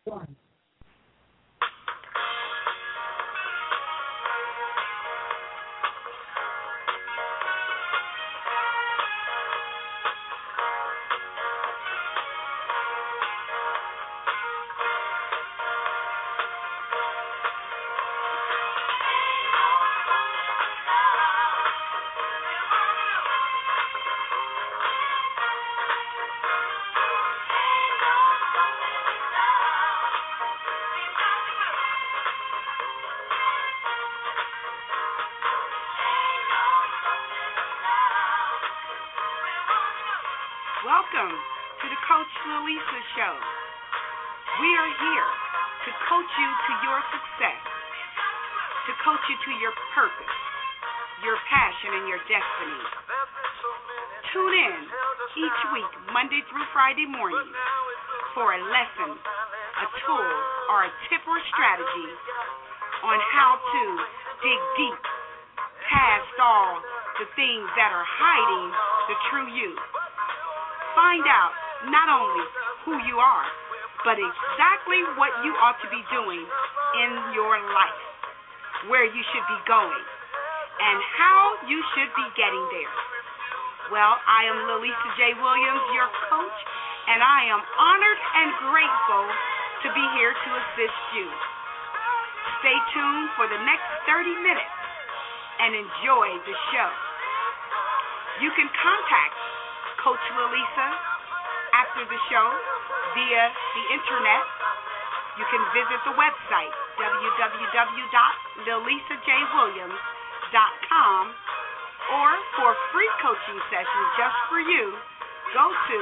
One. Welcome to the Coach Lalisa Show. We are here to coach you to your success, to coach you to your purpose, your passion, and your destiny. Tune in each week, Monday through Friday morning, for a lesson, a tool, or a tip or strategy on how to dig deep past all the things that are hiding the true you. Find out not only who you are, but exactly what you ought to be doing in your life, where you should be going, and how you should be getting there. Well, I am Lalisa J. Williams, your coach, and I am honored and grateful to be here to assist you. Stay tuned for the next 30 minutes and enjoy the show. You can contact Coach Lalisa after the show via the internet. You can visit the website www.lalisajwilliams.com, or for free coaching sessions just for you, go to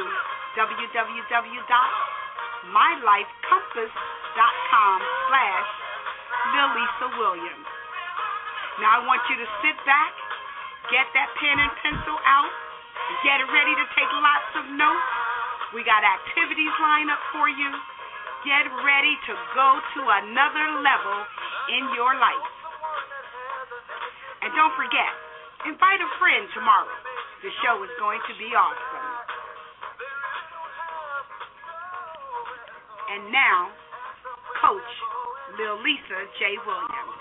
www.mylifecompass.com/LalisaWilliams. Now I want you to sit back, get that pen and pencil out, get ready to take lots of notes. We got activities lined up for you. Get ready to go to another level in your life. And don't forget, invite a friend tomorrow. The show is going to be awesome. And now, Coach Lalisa J. Williams.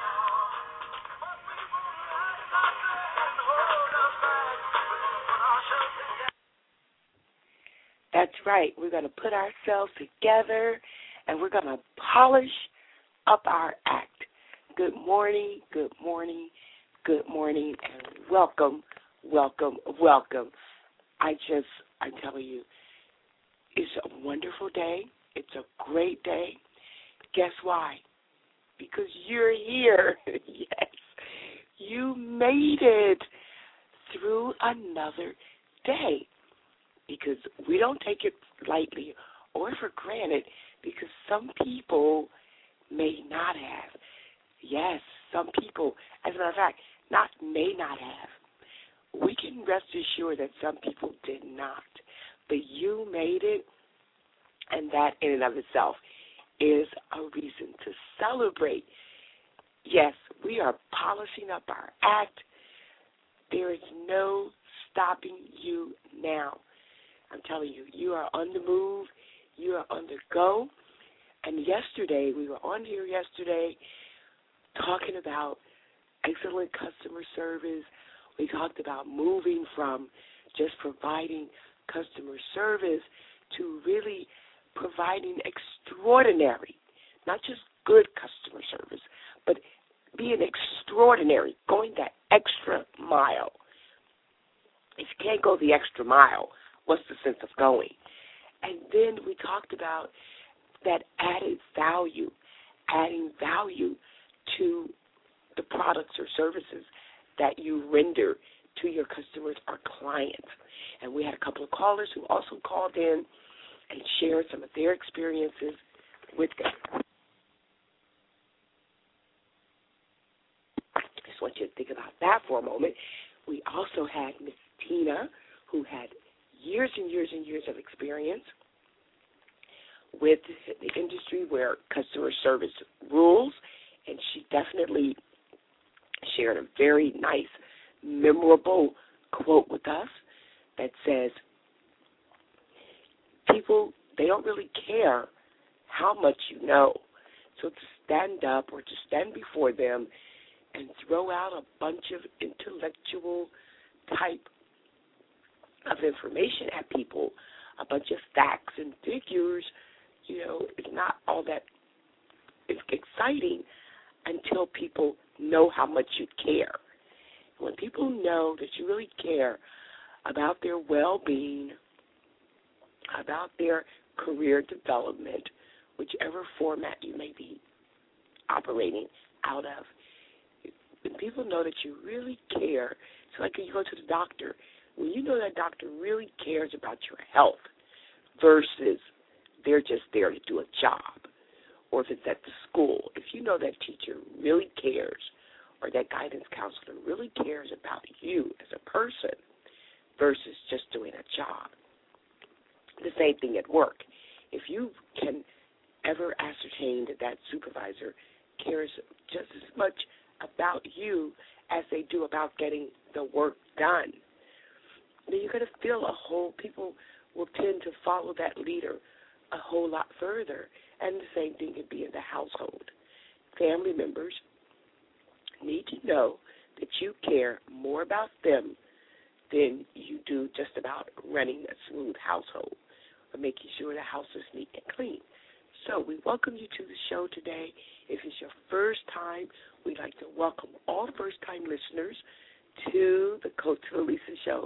That's right. We're going to put ourselves together, and we're going to polish up our act. Good morning, good morning, good morning, and welcome, welcome, welcome. I tell you, it's a wonderful day. It's a great day. Guess why? Because you're here. Yes, you made it through another day. Because we don't take it lightly or for granted, because some people may not have. Yes, some people, as a matter of fact, may not have. We can rest assured that some people did not. But you made it, and that in and of itself is a reason to celebrate. Yes, we are polishing up our act. There is no stopping you now. I'm telling you, you are on the move, you are on the go. And yesterday, we were on here yesterday talking about excellent customer service. We talked about moving from just providing customer service to really providing extraordinary, not just good customer service, but being extraordinary, going that extra mile. If you can't go the extra mile, what's the sense of going? And then we talked about that added value, adding value to the products or services that you render to your customers or clients. And we had a couple of callers who also called in and shared some of their experiences with them. I just want you to think about that for a moment. We also had Miss Tina, who had years and years and years of experience with the industry where customer service rules, and she definitely shared a very nice, memorable quote with us that says, people, they don't really care how much you know. So to stand up or to stand before them and throw out a bunch of intellectual type of information at people, a bunch of facts and figures, it's not all that exciting until people know how much you care. When people know that you really care about their well-being, about their career development, whichever format you may be operating out of, when people know that you really care, it's like when you go to the doctor. When you know that doctor really cares about your health versus they're just there to do a job, or if it's at the school, if you know that teacher really cares or that guidance counselor really cares about you as a person versus just doing a job. The same thing at work. If you can ever ascertain that supervisor cares just as much about you as they do about getting the work done, then you're going to feel people will tend to follow that leader a whole lot further. And the same thing can be in the household. Family members need to know that you care more about them than you do just about running a smooth household or making sure the house is neat and clean. So we welcome you to the show today. If it's your first time, we'd like to welcome all first-time listeners to the Coach Lisa Show.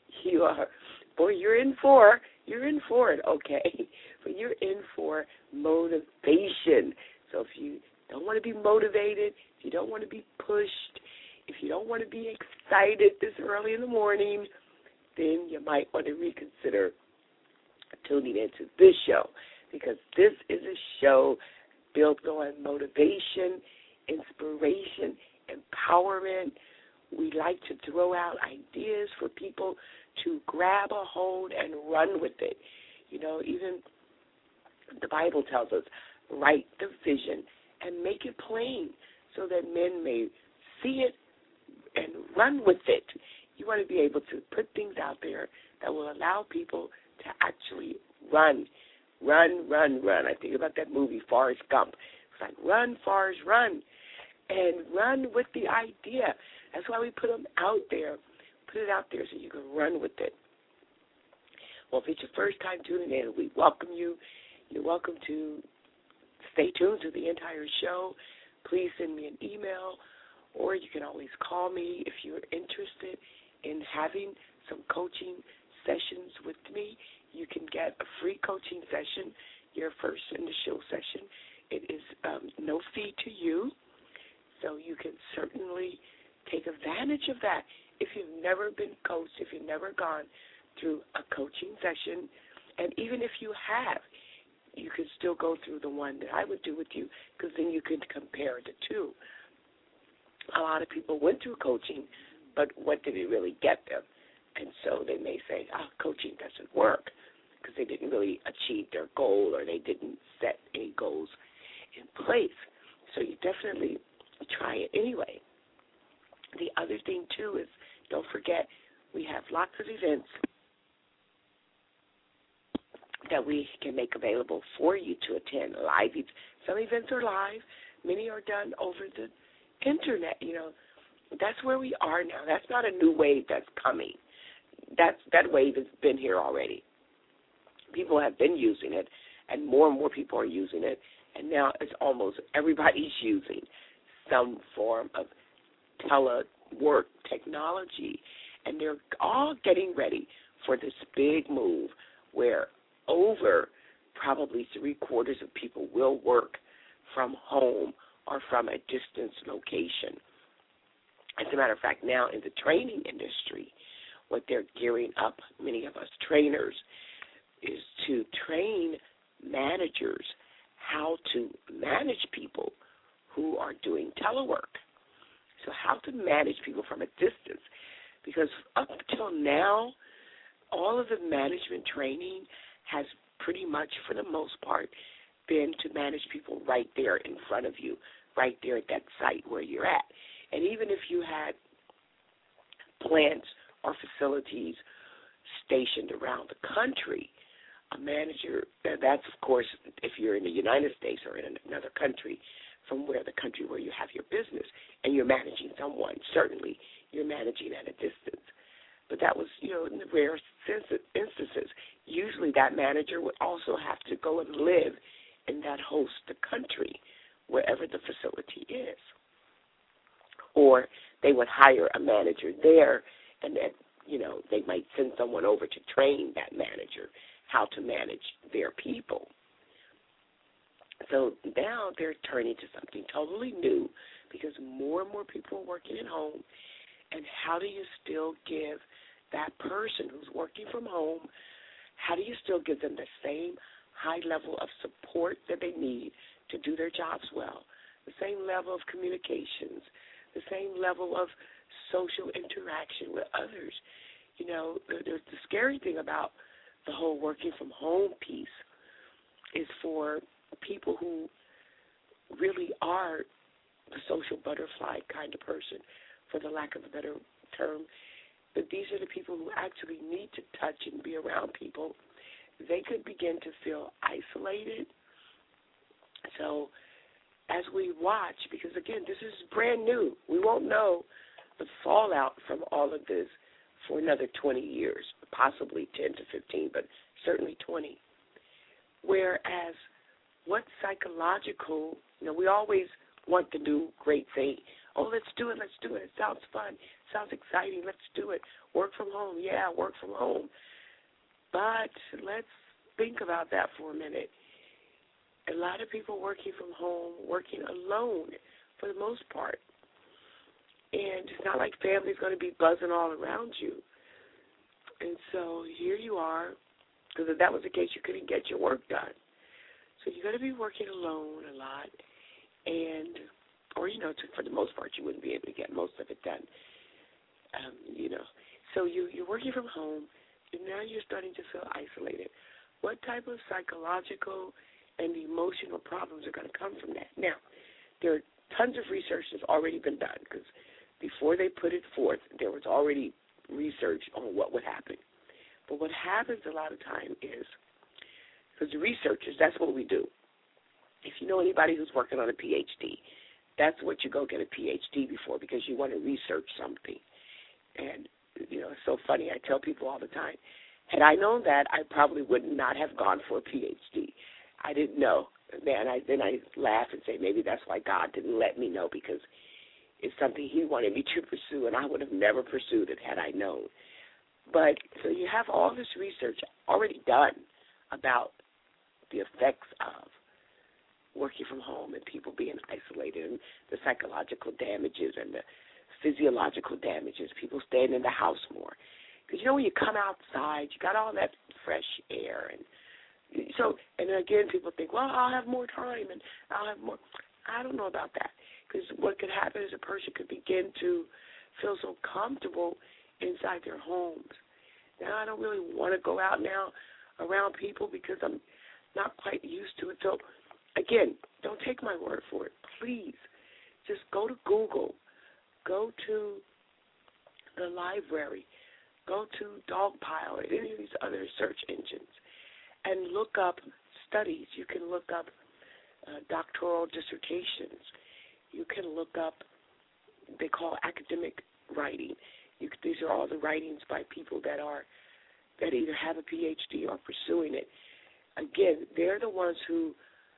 You're in for it, okay? But you're in for motivation. So if you don't want to be motivated, if you don't want to be pushed, if you don't want to be excited this early in the morning, then you might want to reconsider tuning into this show, because this is a show built on motivation, inspiration, empowerment. We like to throw out ideas for people to grab a hold and run with it. Even the Bible tells us, write the vision and make it plain so that men may see it and run with it. You want to be able to put things out there that will allow people to actually run. I think about that movie, Forrest Gump. It's like, run, Forrest, run. And run with the idea. That's why we put them out there. Put it out there so you can run with it. Well, if it's your first time tuning in, we welcome you. You're welcome to stay tuned to the entire show. Please send me an email, or you can always call me if you're interested in having some coaching sessions with me. You can get a free coaching session, your first initial session. It is no fee to you, so you can certainly take advantage of that. If you've never been coached, if you've never gone through a coaching session, and even if you have, you could still go through the one that I would do with you, because then you could compare the two. A lot of people went through coaching, but what did it really get them? And so they may say, coaching doesn't work because they didn't really achieve their goal, or they didn't set any goals in place. So you definitely try it anyway. The other thing, too, is don't forget we have lots of events that we can make available for you to attend live. Some events are live. Many are done over the Internet. That's where we are now. That's not a new wave that's coming. That wave has been here already. People have been using it, and more people are using it, and now it's almost everybody's using some form of telework technology, and they're all getting ready for this big move where over probably 3/4 of people will work from home or from a distance location. As a matter of fact, now in the training industry, what they're gearing up, many of us trainers, is to train managers how to manage people who are doing telework. So how to manage people from a distance. Because up until now, all of the management training has pretty much, for the most part, been to manage people right there in front of you, right there at that site where you're at. And even if you had plants or facilities stationed around the country, a manager, that's, of course, if you're in the United States or in another country from where the country where you have your business and you're managing someone, certainly you're managing at a distance. But that was, in the rare instances. Usually that manager would also have to go and live in that host country, wherever the facility is. Or they would hire a manager there, and then, they might send someone over to train that manager how to manage their people. So now they're turning to something totally new because more and more people are working at home. And how do you still give that person who's working from home, how do you still give them the same high level of support that they need to do their jobs well, the same level of communications, the same level of social interaction with others? The scary thing about the whole working from home piece is for people who really are the social butterfly kind of person, for the lack of a better term. But these are the people who actually need to touch and be around people. They could begin to feel isolated. So as we watch, because, again, this is brand new. We won't know the fallout from all of this for another 20 years, possibly 10 to 15, but certainly 20. Whereas what psychological, we always want to do great thing. Oh, let's do it. It sounds fun. Sounds exciting. Let's do it. Work from home. Yeah, work from home. But let's think about that for a minute. A lot of people working from home, working alone for the most part. And it's not like family's going to be buzzing all around you. And so here you are, because if that was the case, you couldn't get your work done. So you're going to be working alone a lot. Or for the most part, you wouldn't be able to get most of it done. So you're working from home, and now you're starting to feel isolated. What type of psychological and emotional problems are going to come from that? Now, there are tons of research that's already been done, because before they put it forth, there was already research on what would happen. But what happens a lot of time is, because the researchers, that's what we do. If you know anybody who's working on a PhD, that's what you go get a PhD before, because you want to research something. And, it's so funny. I tell people all the time, had I known that, I probably would not have gone for a PhD. I didn't know. Then I laugh and say maybe that's why God didn't let me know, because it's something he wanted me to pursue, and I would have never pursued it had I known. But so you have all this research already done about the effects of working from home and people being isolated and the psychological damages and the physiological damages, people staying in the house more. Because, when you come outside, you got all that fresh air. And again, people think, well, I'll have more time and I'll have more. I don't know about that. Because what could happen is a person could begin to feel so comfortable inside their homes. Now, I don't really want to go out now around people because I'm not quite used to it. So, again, don't take my word for it. Please, just go to Google. Go to the library. Go to Dogpile or any of these other search engines and look up studies. You can look up doctoral dissertations. You can look up, they call academic writing. These are all the writings by people that either have a PhD or pursuing it. Again, they're the ones who,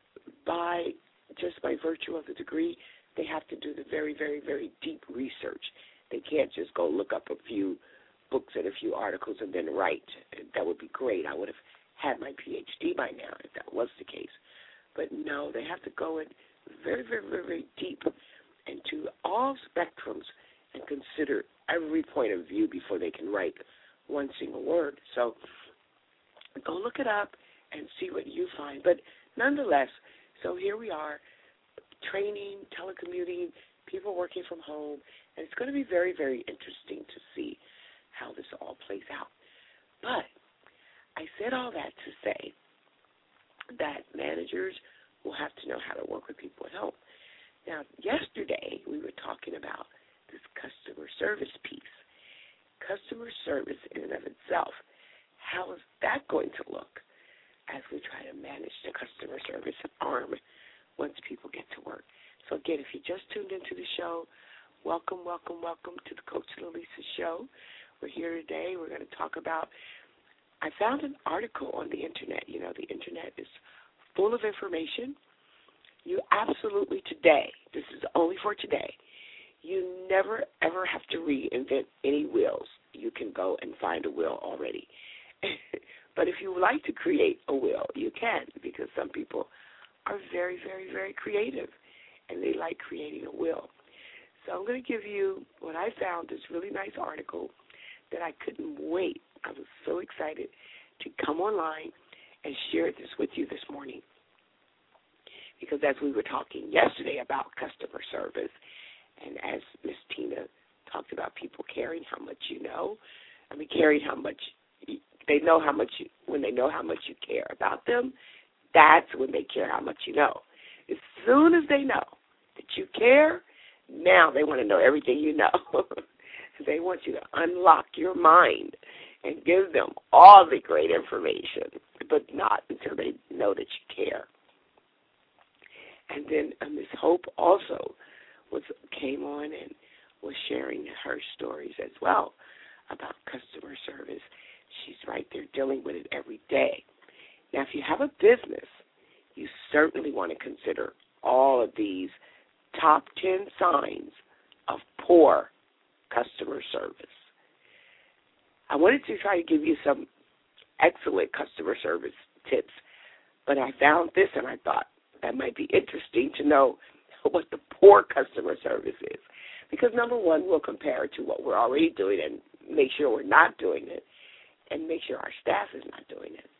just by virtue of the degree, they have to do the very, very, very deep research. They can't just go look up a few books and a few articles and then write. That would be great. I would have had my PhD by now if that was the case. But no, they have to go in very, very, very, very deep into all spectrums and consider every point of view before they can write one single word. So go look it up and see what you find. But nonetheless, so here we are, training, telecommuting, people working from home, and it's going to be very, very interesting to see how this all plays out. But I said all that to say that managers will have to know how to work with people at home. Now, yesterday we were talking about this customer service piece. Customer service in and of itself, how is that going to look? as we try to manage the customer service arm once people get to work. So, again, if you just tuned into the show, welcome, welcome, welcome to the Coach Lalisa Show. We're here today. We're going to talk about, I found an article on the Internet. You know, the Internet is full of information. You absolutely today, this is only for today, you never, ever have to reinvent any wills. You can go and find a will already. But if you would like to create a will, you can, because some people are very, very, very creative, and they like creating a will. So I'm going to give you what I found, this really nice article that I couldn't wait. I was so excited to come online and share this with you this morning. Because as we were talking yesterday about customer service, and as Miss Tina talked about people caring how much you know, caring how much they know how much you, when they know how much you care about them, that's when they care how much you know. As soon as they know that you care, now they want to know everything you know. They want you to unlock your mind and give them all the great information, but not until they know that you care. And then Ms. Hope also came on and was sharing her stories as well about customer service. She's right there dealing with it every day. Now, if you have a business, you certainly want to consider all of these top 10 signs of poor customer service. I wanted to try to give you some excellent customer service tips, but I found this and I thought that might be interesting to know what the poor customer service is. Because, number one, we'll compare it to what we're already doing and make sure we're not doing it and make sure our staff is not doing it.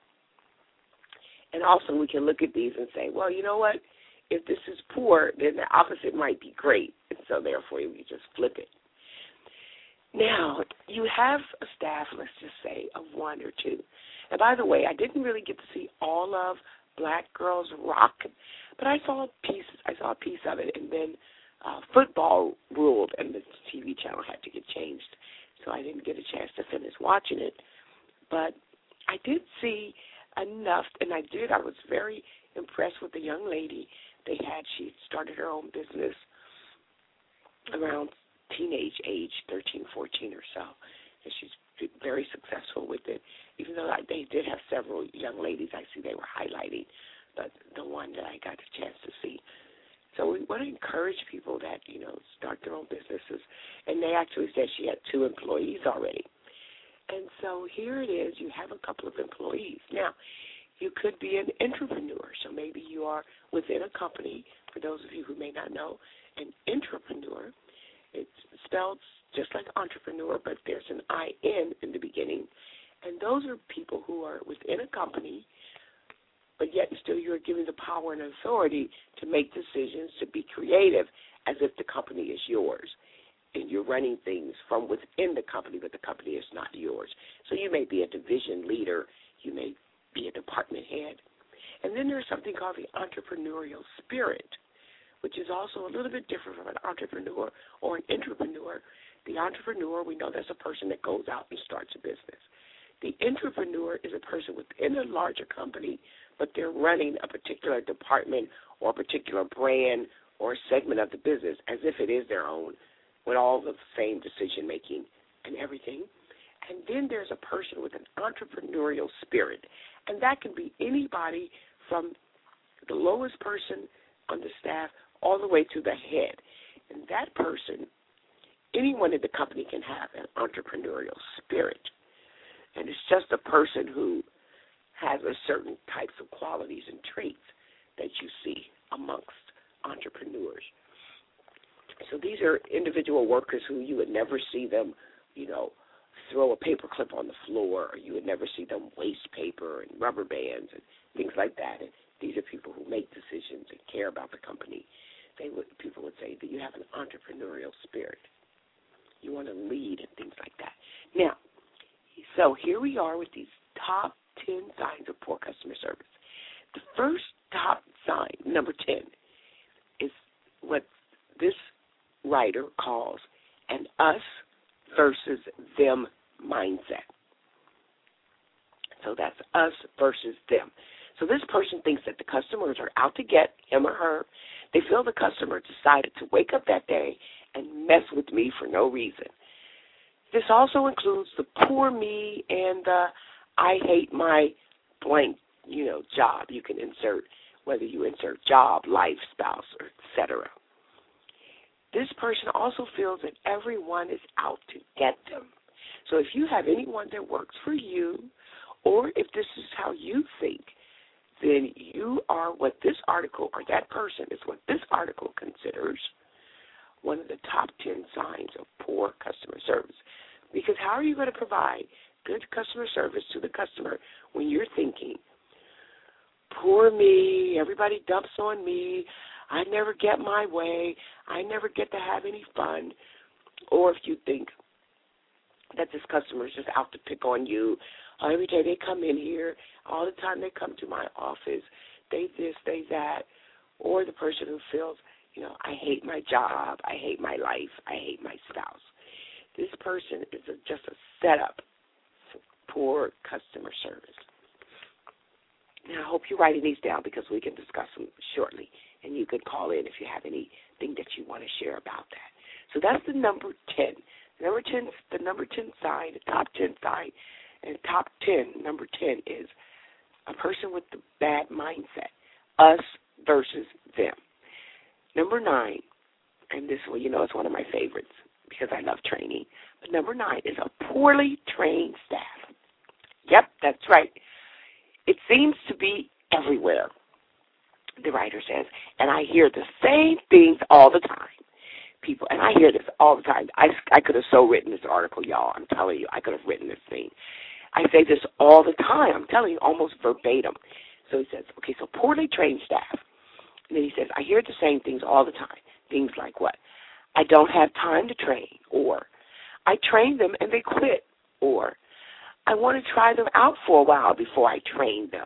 And also we can look at these and say, well, you know what? If this is poor, then the opposite might be great. And so, therefore, we just flip it. Now, you have a staff, let's just say, of one or two. And by the way, I didn't really get to see all of Black Girls Rock, but I saw a piece of it, and then football ruled, and the TV channel had to get changed, so I didn't get a chance to finish watching it. But I did see enough, and I was very impressed with the young lady she started her own business around teenage age, 13, 14 or so, and she's very successful with it. Even though they did have several young ladies, I see they were highlighting, but the one that I got the chance to see. So we want to encourage people that, start their own businesses. And they actually said she had 2 employees already. And so here it is. You have a couple of employees. Now, you could be an entrepreneur. So maybe you are within a company. For those of you who may not know, an entrepreneur, it's spelled just like entrepreneur, but there's an I-N in the beginning. And those are people who are within a company, but yet still you're given the power and authority to make decisions, to be creative as if the company is yours. And you're running things from within the company, but the company is not yours. So you may be a division leader. You may be a department head. And then there's something called the entrepreneurial spirit, which is also a little bit different from an entrepreneur or an entrepreneur. The entrepreneur, we know that's a person that goes out and starts a business. The entrepreneur is a person within a larger company, but they're running a particular department or a particular brand or segment of the business as if it is their own, with all the same decision-making and everything. And then there's a person with an entrepreneurial spirit, and that can be anybody from the lowest person on the staff all the way to the head. And that person, anyone in the company can have an entrepreneurial spirit. And it's just a person who has a certain types of qualities and traits that you see amongst entrepreneurs. So these are individual workers who you would never see them, throw a paper clip on the floor, or you would never see them waste paper and rubber bands and things like that. And these are people who make decisions and care about the company. People would say that you have an entrepreneurial spirit. You want to lead and things like that. Now, so here we are with these top 10 signs of poor customer service. The first top sign, number 10, is what this writer calls an us versus them mindset. So that's us versus them. So this person thinks that the customers are out to get him or her. They feel the customer decided to wake up that day and mess with me for no reason. This also includes the poor me and the I hate my blank, job. You can insert, whether you insert job, life, spouse, or etc. This person also feels that everyone is out to get them. So if you have anyone that works for you, or if this is how you think, then you are what this article, or that person is what this article considers one of the top 10 signs of poor customer service. Because how are you going to provide good customer service to the customer when you're thinking, poor me, everybody dumps on me, I never get my way, I never get to have any fun, or if you think that this customer is just out to pick on you, every day they come in here, all the time they come to my office, they this, they that, or the person who feels, I hate my job, I hate my life, I hate my spouse. This person is just a setup for poor customer service. Now, I hope you're writing these down because we can discuss them shortly, and you can call in if you have anything that you want to share about that. So that's the number 10. The number 10 sign, the top 10 sign, and top 10, number 10 is a person with the bad mindset, us versus them. Number 9, and this one, it's one of my favorites because I love training, but number 9 is a poorly trained staff. Yep, that's right. It seems to be everywhere, the writer says, and I hear the same things all the time. People, and I hear this all the time. I could have so written this article, y'all. I'm telling you, I could have written this thing. I say this all the time. I'm telling you, almost verbatim. So he says, okay, so poorly trained staff. And then he says, I hear the same things all the time. Things like what? I don't have time to train, or I train them and they quit, or I want to try them out for a while before I train them.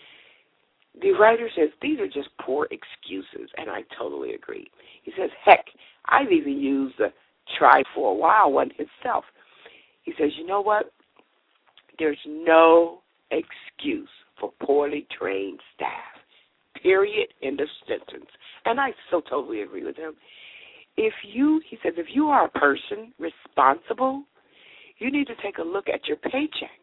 The writer says these are just poor excuses, and I totally agree. He says, heck, I've even used the try for a while one himself. He says, you know what? There's no excuse for poorly trained staff, period, end of sentence. And I so totally agree with him. He says, if you are a person responsible, you need to take a look at your paycheck.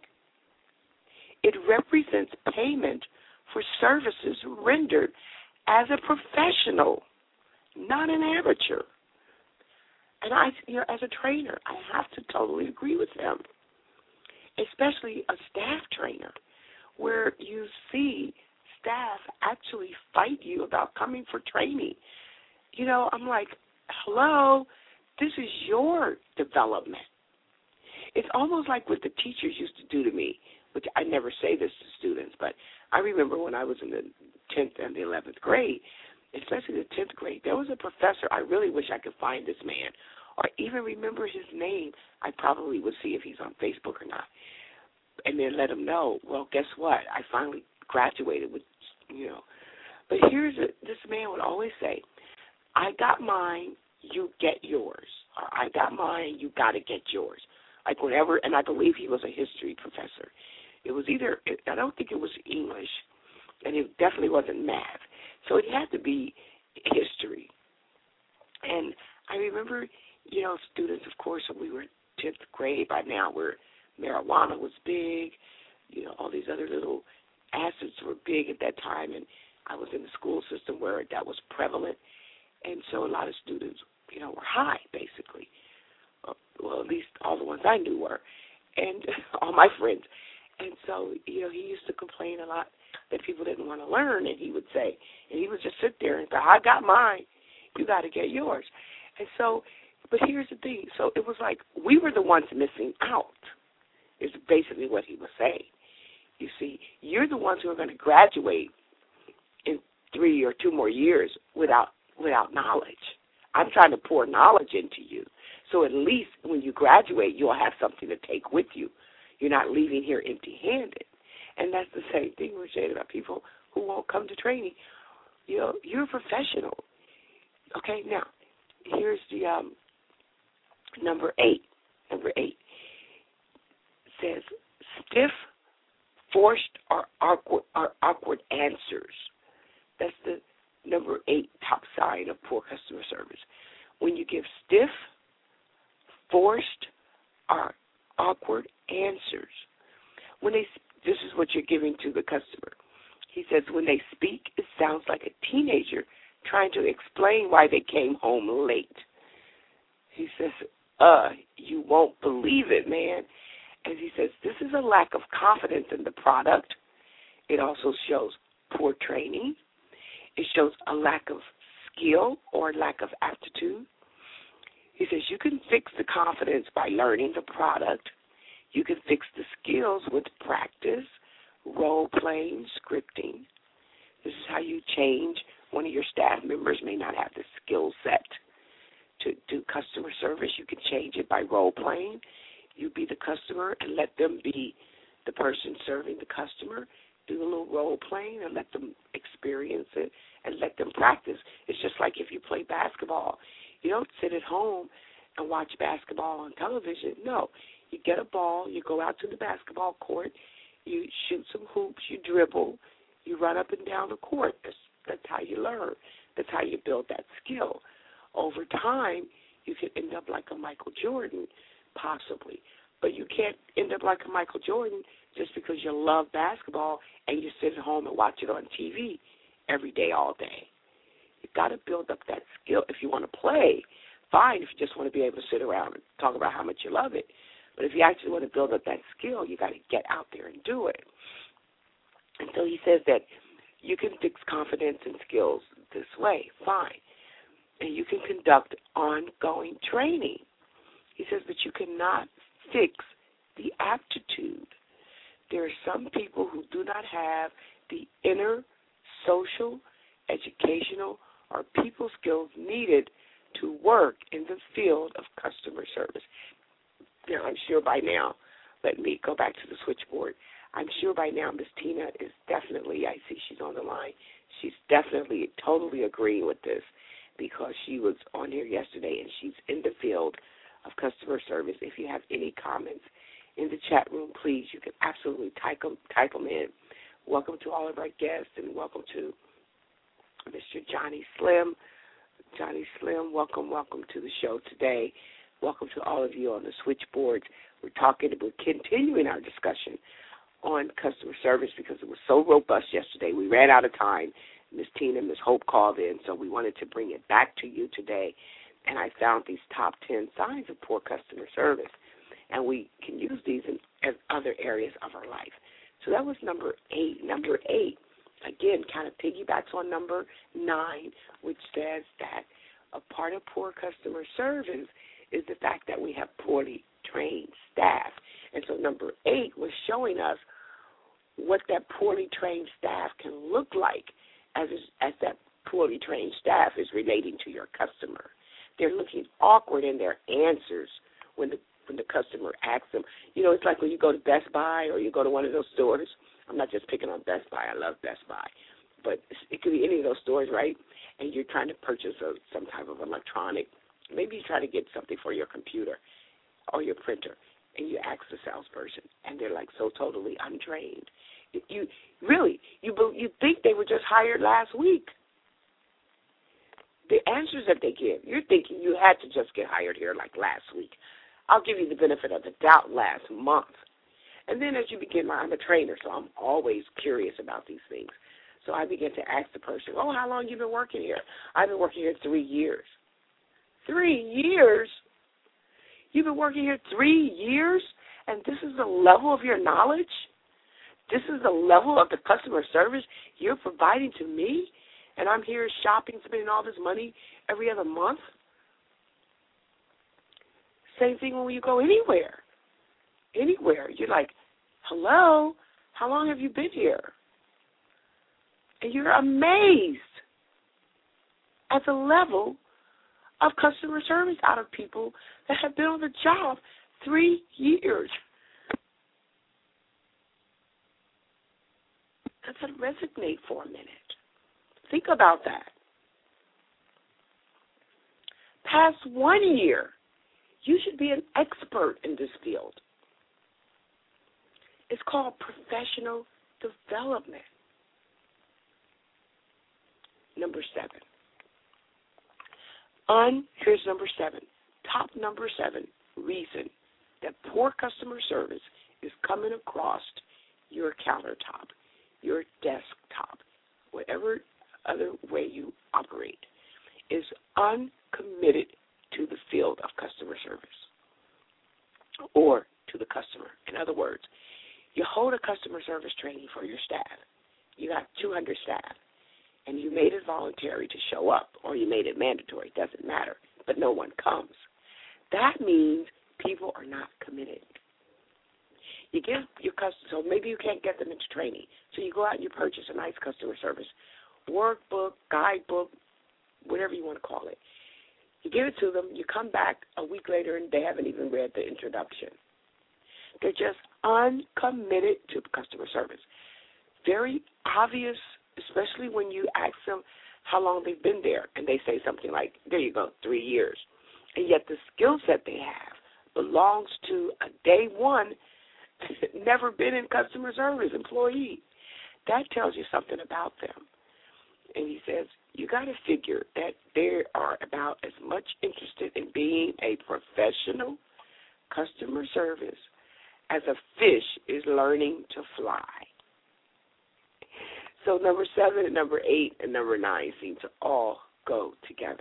It represents payment for services rendered as a professional, not an amateur. And as a trainer, I have to totally agree with him, especially a staff trainer, where you see staff actually fight you about coming for training. I'm like, hello, this is your development. It's almost like what the teachers used to do to me, which I never say this to students, but I remember when I was in the 10th and the 11th grade, especially the 10th grade, there was a professor, I really wish I could find this man, or even remember his name. I probably would see if he's on Facebook or not, and then let him know, well, guess what? I finally graduated with, But this man would always say, I got mine, you get yours. Or I got mine, you got to get yours. Like whenever, and I believe he was a history professor. It was I don't think it was English, and it definitely wasn't math. So it had to be history. And I remember, students, of course, when we were 10th grade, by now where marijuana was big, all these other little acids were big at that time, and I was in the school system where that was prevalent. And so a lot of students, were high, basically. Well, at least all the ones I knew were, and all my friends. And so, he used to complain a lot that people didn't want to learn, and he would say, and he would just sit there and say, I got mine, you got to get yours. And so, but here's the thing. So it was like we were the ones missing out, is basically what he was saying. You see, you're the ones who are going to graduate in 3 or 2 more years without knowledge. I'm trying to pour knowledge into you. So at least when you graduate, you'll have something to take with you. You're not leaving here empty-handed. And that's the same thing we're saying about people who won't come to training. You're a professional. Okay, now, here's the number 8. Number 8 says stiff Forced or awkward answers. That's the number 8 top sign of poor customer service. When you give stiff, forced, or awkward answers. This is what you're giving to the customer. He says when they speak, it sounds like a teenager trying to explain why they came home late. He says, you won't believe it, man. And he says, this is a lack of confidence in the product. It also shows poor training. It shows a lack of skill or lack of aptitude. He says, you can fix the confidence by learning the product. You can fix the skills with practice, role-playing, scripting. This is how you change. One of your staff members may not have the skill set to do customer service. You can change it by role-playing. You be the customer and let them be the person serving the customer. Do a little role-playing and let them experience it and let them practice. It's just like if you play basketball. You don't sit at home and watch basketball on television. No. You get a ball, you go out to the basketball court, you shoot some hoops, you dribble, you run up and down the court. That's how you learn. That's how you build that skill. Over time, you can end up like a Michael Jordan, possibly. But you can't end up like a Michael Jordan just because you love basketball and you sit at home and watch it on TV every day, all day. You've got to build up that skill. If you want to play, fine. If you just want to be able to sit around and talk about how much you love it. But if you actually want to build up that skill, you got to get out there and do it. And so he says that you can fix confidence and skills this way, fine. And you can conduct ongoing training. He says that you cannot fix the aptitude. There are some people who do not have the inner social, educational, or people skills needed to work in the field of customer service. Now, I'm sure by now, let me go back to the switchboard. I'm sure by now Miss Tina is definitely, I see she's on the line, she's definitely totally agreeing with this because she was on here yesterday and she's in the field of customer service. If you have any comments in the chat room, please, you can absolutely type them in. Welcome to all of our guests and welcome to Mr. Johnny Slim. Johnny Slim, welcome to the show today. Welcome to all of you on the switchboard. We're continuing our discussion on customer service because it was so robust yesterday. We ran out of time. Ms. Tina and Ms. Hope called in, so we wanted to bring it back to you today. And I found these top 10 signs of poor customer service, and we can use these in other areas of our life. So that was number 8. Number 8, again, kind of piggybacks on number 9, which says that a part of poor customer service is the fact that we have poorly trained staff. And so number 8 was showing us what that poorly trained staff can look like as that poorly trained staff is relating to your customer. They're looking awkward in their answers when the customer asks them. You know, it's like when you go to Best Buy or you go to one of those stores. I'm not just picking on Best Buy. I love Best Buy. But it could be any of those stores, right? And you're trying to purchase some type of electronic. Maybe you try to get something for your computer or your printer, and you ask the salesperson, and they're like so totally untrained. You think they were just hired last week. The answers that they give, you're thinking you had to just get hired here like last week. I'll give you the benefit of the doubt last month. And then as you begin, I'm a trainer, so I'm always curious about these things. So I begin to ask the person, how long have you been working here? I've been working here 3 years. 3 years? You've been working here 3 years, and this is the level of your knowledge? This is the level of the customer service you're providing to me? And I'm here shopping, spending all this money every other month? Same thing when you go anywhere. Anywhere. You're like, hello, how long have you been here? And you're amazed at the level of customer service out of people that have been on the job 3 years. Let's resonate for a minute. Think about that. Past 1 year, you should be an expert in this field. It's called professional development. Number 7. Here's number 7. Top number 7 reason that poor customer service is coming across your countertop, your desktop, whatever other way you operate, is uncommitted to the field of customer service or to the customer. In other words, you hold a customer service training for your staff. You got 200 staff, and you made it voluntary to show up, or you made it mandatory. It doesn't matter, but no one comes. That means people are not committed. You give your customers, so maybe you can't get them into training, so you go out and you purchase a nice customer service workbook, guidebook, whatever you want to call it. You give it to them, you come back a week later, and they haven't even read the introduction. They're just uncommitted to customer service. Very obvious, especially when you ask them how long they've been there, and they say something like, there you go, 3 years. And yet the skill set they have belongs to a day one, never been in customer service employee. That tells you something about them. And he says, you got to figure that they are about as much interested in being a professional customer service as a fish is learning to fly. So number 7 and number 8 and number 9 seem to all go together.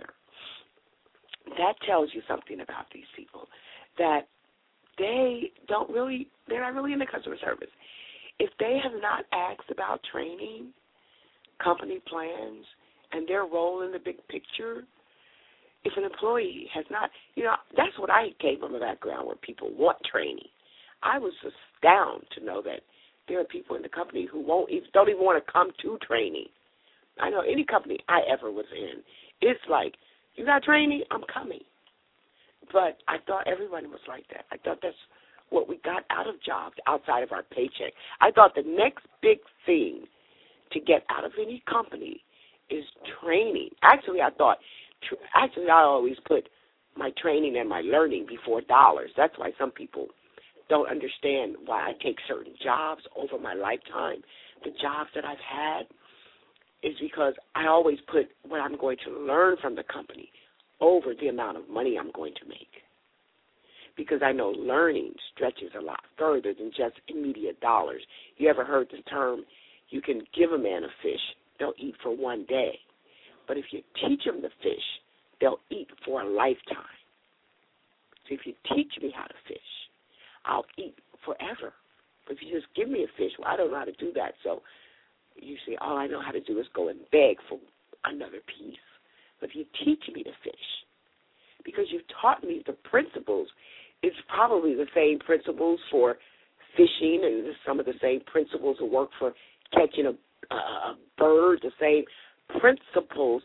That tells you something about these people, that they're not really in the customer service. If they have not asked about training, company plans, and their role in the big picture, if an employee has not, that's what I came from a background where people want training. I was astounded to know that there are people in the company who don't even want to come to training. I know any company I ever was in, it's like, you got training, I'm coming. But I thought everyone was like that. I thought that's what we got out of jobs outside of our paycheck. I thought the next big thing to get out of any company is training. Actually, I always put my training and my learning before dollars. That's why some people don't understand why I take certain jobs over my lifetime. The jobs that I've had is because I always put what I'm going to learn from the company over the amount of money I'm going to make. Because I know learning stretches a lot further than just immediate dollars. You ever heard the term, you can give a man a fish, they'll eat for one day. But if you teach them the fish, they'll eat for a lifetime. So if you teach me how to fish, I'll eat forever. But if you just give me a fish, well, I don't know how to do that. So you say, all I know how to do is go and beg for another piece. But if you teach me to fish, because you've taught me the principles, it's probably the same principles for fishing and some of the same principles that work for catching a bird, the same principles,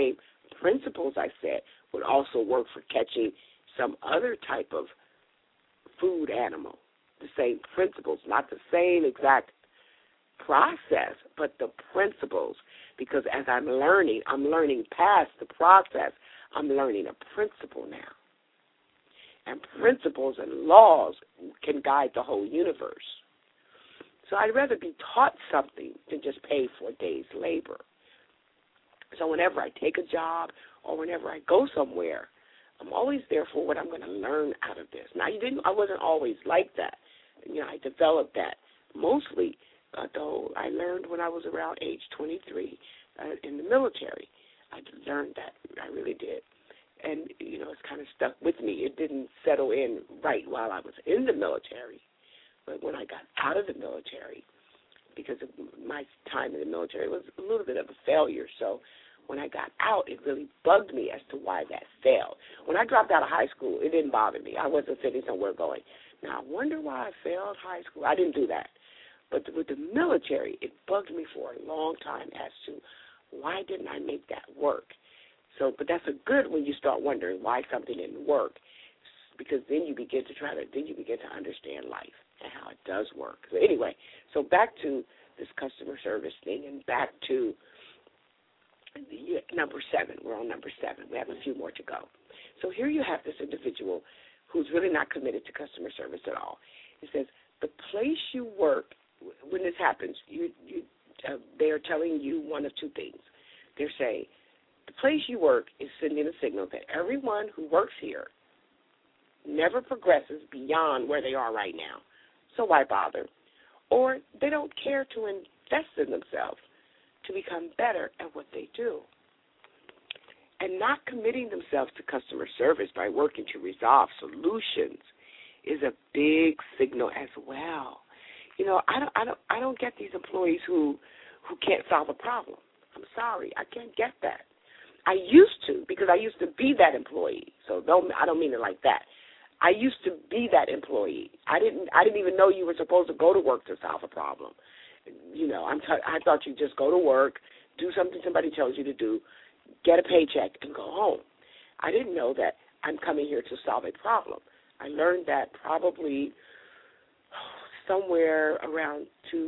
I said, would also work for catching some other type of food animal. The same principles, not the same exact process, but the principles. Because as I'm learning past the process. I'm learning a principle now. And principles and laws can guide the whole universe. So I'd rather be taught something than just pay for a day's labor. So whenever I take a job or whenever I go somewhere, I'm always there for what I'm going to learn out of this. Now, I wasn't always like that. I developed that mostly, though I learned when I was around age 23 in the military. I learned that. I really did. And, it's kind of stuck with me. It didn't settle in right while I was in the military. But when I got out of the military, because of my time in the military was a little bit of a failure, so when I got out, it really bugged me as to why that failed. When I dropped out of high school, it didn't bother me. I wasn't sitting somewhere going, now I wonder why I failed high school. I didn't do that. But with the military, it bugged me for a long time as to why didn't I make that work? So, but that's a good when you start wondering why something didn't work, because then you begin to understand life and how it does work. So anyway, so back to this customer service thing and back to number 7. We're on number 7. We have a few more to go. So here you have this individual who's really not committed to customer service at all. It says, the place you work, when this happens, they are telling you one of two things. They're saying the place you work is sending a signal that everyone who works here never progresses beyond where they are right now, so why bother? Or they don't care to invest in themselves to become better at what they do. And not committing themselves to customer service by working to resolve solutions is a big signal as well. You know, I don't get these employees who can't solve a problem. I'm sorry, I can't get that. I used to, because I used to be that employee. So I don't mean it like that. I used to be that employee. I didn't even know you were supposed to go to work to solve a problem. You know, I thought you just go to work, do something somebody tells you to do, get a paycheck, and go home. I didn't know that I'm coming here to solve a problem. I learned that probably somewhere around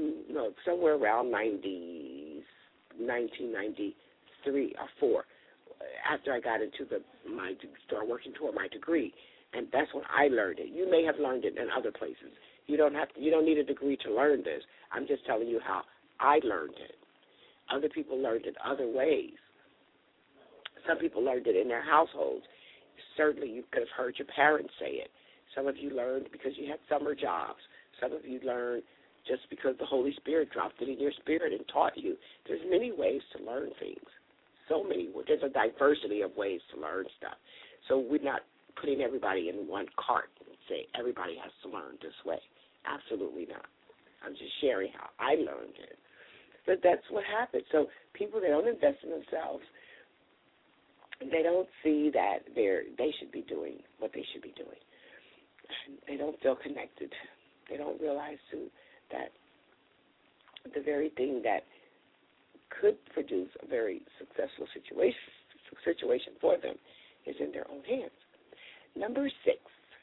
1993 or 4, after I got into started working toward my degree, and that's when I learned it. You may have learned it in other places. You don't need a degree to learn this. I'm just telling you how I learned it. Other people learned it other ways. Some people learned it in their households. Certainly you could have heard your parents say it. Some of you learned because you had summer jobs. Some of you learned just because the Holy Spirit dropped it in your spirit and taught you. There's many ways to learn things. So many. There's a diversity of ways to learn stuff. So we're not putting everybody in one cart and say everybody has to learn this way. Absolutely not. I'm just sharing how I learned it. But that's what happens. So people, they don't invest in themselves. They don't see that they should be doing what they should be doing. They don't feel connected. They don't realize, too, that the very thing that could produce a very successful situation for them is in their own hands. Number 6,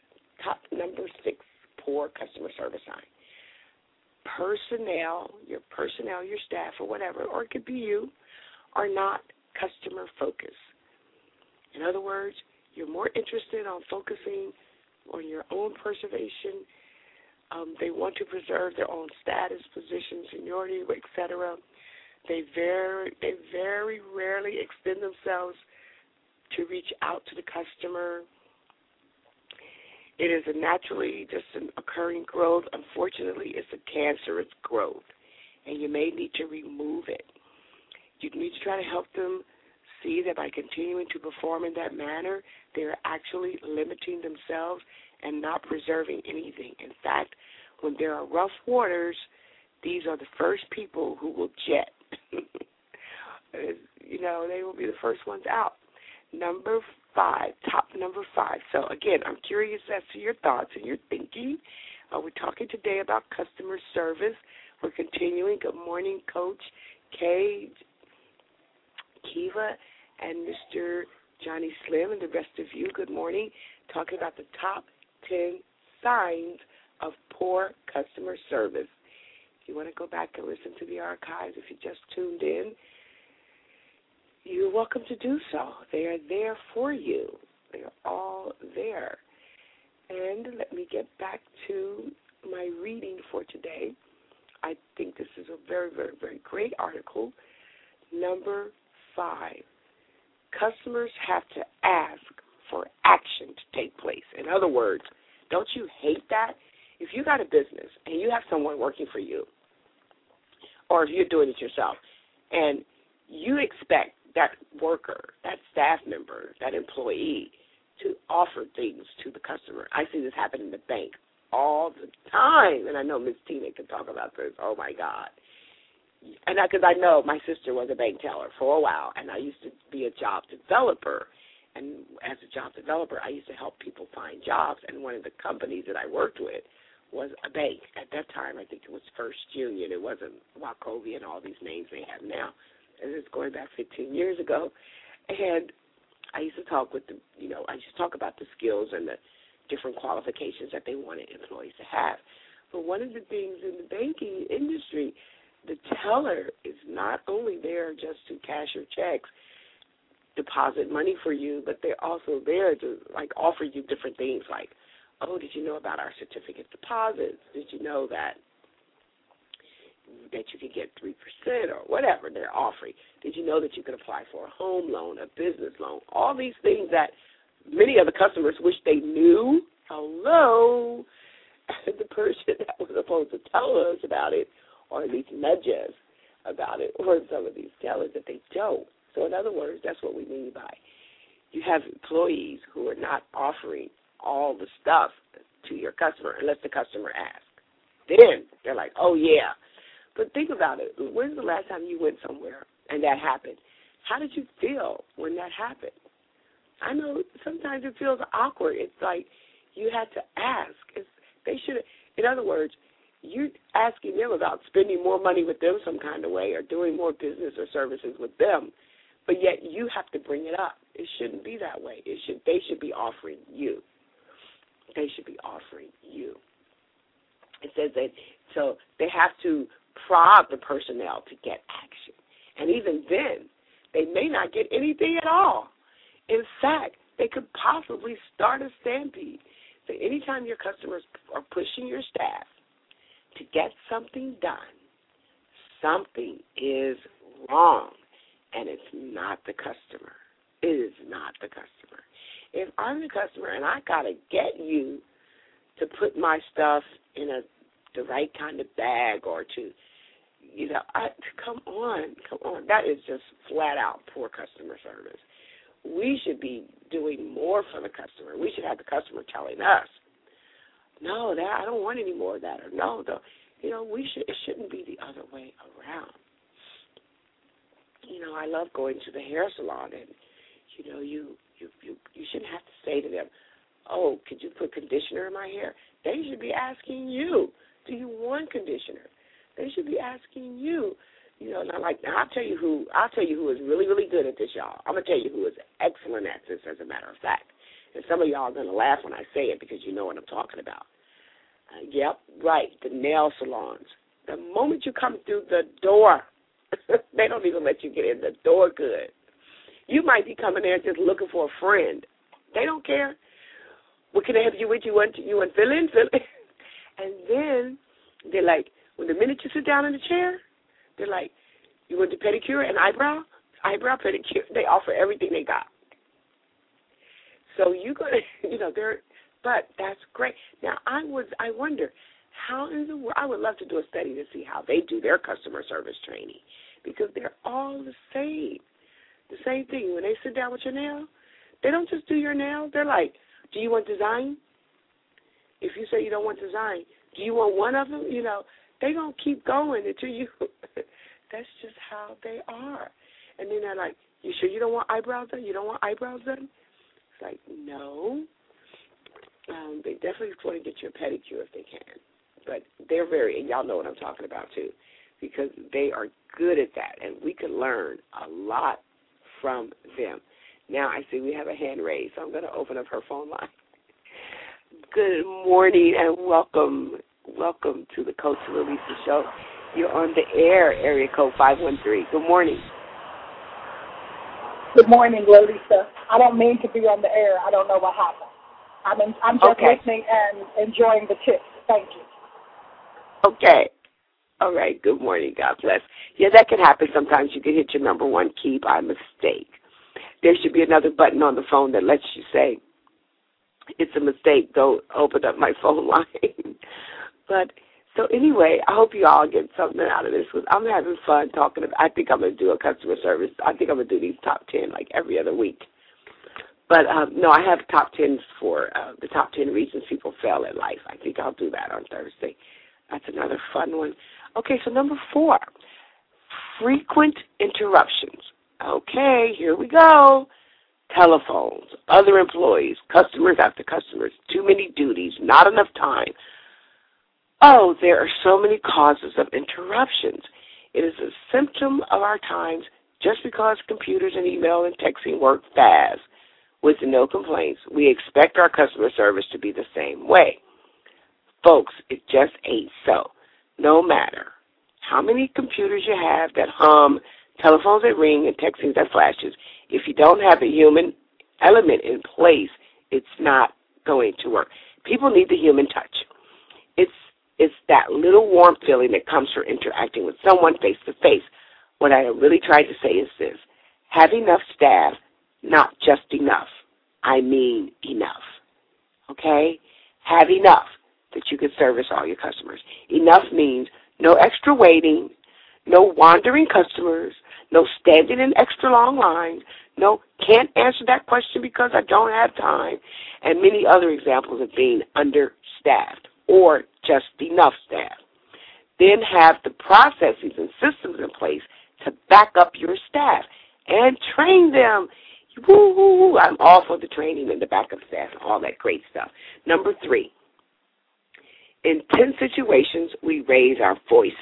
poor customer service sign. Your staff, or whatever, or it could be you, are not customer focused. In other words, you're more interested on focusing on your own preservation. They want to preserve their own status, position, seniority, etc. They very rarely extend themselves to reach out to the customer. It is a naturally just an occurring growth. Unfortunately, it's a cancerous growth, and you may need to remove it. You need to try to help them see that by continuing to perform in that manner, they're actually limiting themselves and not preserving anything. In fact, when there are rough waters, these are the first people who will jet. They will be the first ones out. Number 5. So, again, I'm curious as to your thoughts and your thinking. We're talking today about customer service. We're continuing. Good morning, Coach Kay, Kiva, and Mr. Johnny Slim, and the rest of you. Good morning. Talking about the top 10 signs of poor customer service. If you want to go back and listen to the archives, if you just tuned in, you're welcome to do so. They are there for you. They are all there. And let me get back to my reading for today. I think this is a very, very, very great article. Number 5, customers have to ask for action to take place. In other words, don't you hate that? If you got a business and you have someone working for you, or if you're doing it yourself, and you expect that worker, that staff member, that employee to offer things to the customer. I see this happen in the bank all the time, and I know Ms. Tina can talk about this. Oh, my God. And because I know my sister was a bank teller for a while, and I used to be a job developer. And as a job developer, I used to help people find jobs, and one of the companies that I worked with was a bank. At that time, I think it was First Union. It wasn't Wachovia and all these names they have now. And it's going back 15 years ago. And I used to talk with about the skills and the different qualifications that they wanted employees to have. But one of the things in the banking industry, the teller is not only there just to cash your checks, deposit money for you, but they're also there to offer you different things like oh, did you know about our certificate deposits? Did you know that you could get 3% or whatever they're offering? Did you know that you could apply for a home loan, a business loan? All these things that many of the customers wish they knew. Hello, the person that was supposed to tell us about it, or at least nudge us about it, or some of these tellers that they don't. So in other words, that's what we mean by you have employees who are not offering all the stuff to your customer unless the customer asks. Then they're like, oh, yeah. But think about it. When's the last time you went somewhere and that happened? How did you feel when that happened? I know sometimes it feels awkward. It's like you had to ask. They should. In other words, you're asking them about spending more money with them some kind of way or doing more business or services with them, but yet you have to bring it up. It shouldn't be that way. They should be offering you. They should be offering you. It says that so they have to prod the personnel to get action. And even then, they may not get anything at all. In fact, they could possibly start a stampede. So anytime your customers are pushing your staff to get something done, something is wrong, and it's not the customer. It is not the customer. If I'm the customer and I got to get you to put my stuff in the right kind of bag or to, come on. That is just flat out poor customer service. We should be doing more for the customer. We should have the customer telling us, no, I don't want any more of that, or no, it shouldn't be the other way around. I love going to the hair salon, and you shouldn't have to say to them, oh, could you put conditioner in my hair? They should be asking you, do you want conditioner? They should be asking you. I'll tell you who is really, really good at this, y'all. I'm gonna tell you who is excellent at this, as a matter of fact. And some of y'all are gonna laugh when I say it because you know what I'm talking about. Yep, right. The nail salons. The moment you come through the door, they don't even let you get in the door good. You might be coming there just looking for a friend. They don't care. What can I help you with? You want fill in? And then they're like, when the minute you sit down in the chair, they're like, you want the pedicure and eyebrow pedicure? They offer everything they got. So you go to, but that's great. Now, I wonder, how in the world, I would love to do a study to see how they do their customer service training, because they're all the same. The same thing. When they sit down with your nail, they don't just do your nail. They're like, do you want design? If you say you don't want design, do you want one of them? They don't keep going until you. That's just how they are. And then they're like, you sure you don't want eyebrows done? You don't want eyebrows done? It's like, no. They definitely want to get you a pedicure if they can. But they're and y'all know what I'm talking about too, because they are good at that, and we can learn a lot from them. Now I see we have a hand raised, so I'm going to open up her phone line. Good morning and welcome to the Coach Lalisa Show. You're on the air, area code 513. Good morning. Good morning, Lalisa. I don't mean to be on the air. I don't know what happened. I'm just listening and enjoying the tips. Thank you. Okay. All right. Good morning. God bless. Yeah, that can happen sometimes. You can hit your number one key by mistake. There should be another button on the phone that lets you say, it's a mistake. Don't open up my phone line. But so anyway, I hope you all get something out of this. I'm having fun talking about. I think I'm going to do a customer service. I think I'm going to do these top 10 like every other week. But no, I have top 10s for the top 10 reasons people fail in life. I think I'll do that on Thursday. That's another fun one. Okay, so number 4, frequent interruptions. Okay, here we go. Telephones, other employees, customers after customers, too many duties, not enough time. Oh, there are so many causes of interruptions. It is a symptom of our times. Just because computers and email and texting work fast with no complaints, we expect our customer service to be the same way. Folks, it just ain't so. No matter how many computers you have that hum, telephones that ring, and texting that flashes, if you don't have a human element in place, it's not going to work. People need the human touch. It's that little warm feeling that comes from interacting with someone face to face. What I really tried to say is this: have enough staff, not just enough. I mean enough. Okay? Have enough that you can service all your customers. Enough means no extra waiting, no wandering customers, no standing in extra long lines, no can't answer that question because I don't have time, and many other examples of being understaffed or just enough staff. Then have the processes and systems in place to back up your staff and train them. Woo-hoo-hoo. I'm all for the training and the backup staff and all that great stuff. Number 3, in tense situations, we raise our voices.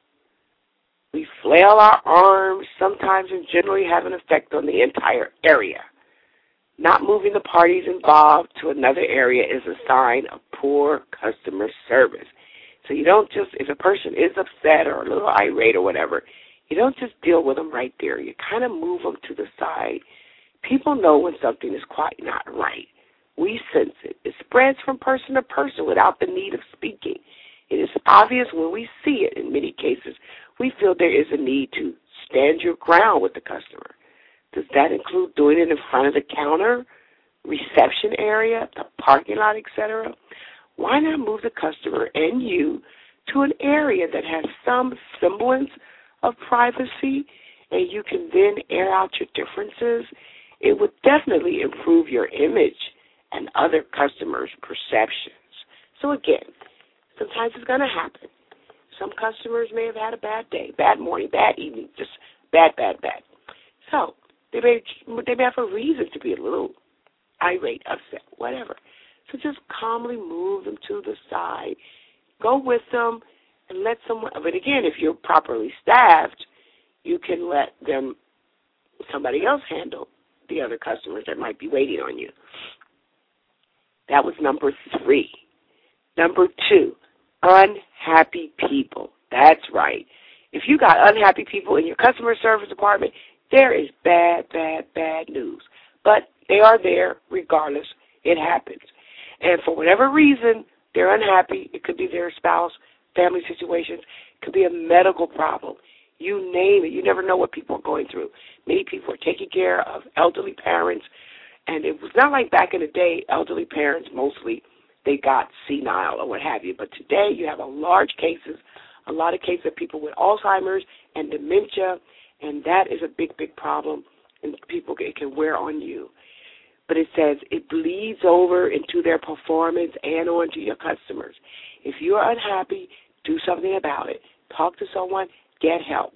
We flail our arms, sometimes and generally have an effect on the entire area. Not moving the parties involved to another area is a sign of poor customer service. So you don't just, if a person is upset or a little irate or whatever, you don't just deal with them right there. You kind of move them to the side. People know when something is quite not right. We sense it. It spreads from person to person without the need of speaking. It is obvious when we see it. In many cases, we feel there is a need to stand your ground with the customer. Does that include doing it in front of the counter, reception area, the parking lot, etc.? Why not move the customer and you to an area that has some semblance of privacy, and you can then air out your differences? It would definitely improve your image and other customers' perceptions. So again, sometimes it's going to happen. Some customers may have had a bad day, bad morning, bad evening, just bad. So they may have a reason to be a little irate, upset, whatever. So just calmly move them to the side. Go with them and let someone, but again, if you're properly staffed, you can let somebody else handle the other customers that might be waiting on you. That was number 3. Number 2, unhappy people. That's right. If you got unhappy people in your customer service department, there is bad news. But they are there regardless. It happens. And for whatever reason, they're unhappy. It could be their spouse, family situations. It could be a medical problem. You name it. You never know what people are going through. Many people are taking care of elderly parents. And it was not like back in the day, elderly parents mostly, they got senile or what have you. But today you have a lot of cases of people with Alzheimer's and dementia, and that is a big problem, and people, it can wear on you. But it says it bleeds over into their performance and onto your customers. If you are unhappy, do something about it. Talk to someone, get help.